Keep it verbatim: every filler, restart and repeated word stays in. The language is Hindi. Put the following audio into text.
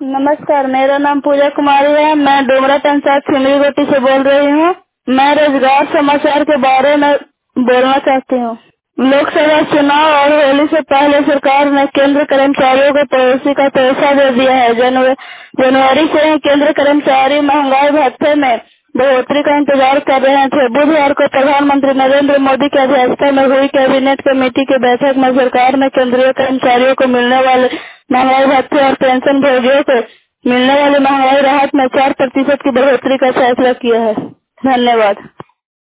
नमस्कार, मेरा नाम पूजा कुमारी है। मैं डोमरा पंचायत सिमरीगोटी से बोल रही हूँ। मैं रोजगार समाचार के बारे में बोलना चाहती हूँ। लोकसभा चुनाव और होली से पहले सरकार ने केंद्र कर्मचारियों को पड़ोसी का पैसा दे दिया है। जनवरी जनवरी से ही केंद्र कर्मचारी महंगाई भत्ते में बढ़ोतरी का इंतजार कर रहे थे। बुधवार को प्रधानमंत्री नरेंद्र मोदी की अध्यक्षता में हुई कैबिनेट कमेटी की बैठक में सरकार ने केंद्रीय कर्मचारियों को मिलने वाले महंगाई भत्ते और पेंशन भोगियों को मिलने वाली महंगाई राहत में चार प्रतिशत की बढ़ोतरी का फैसला किया है। धन्यवाद।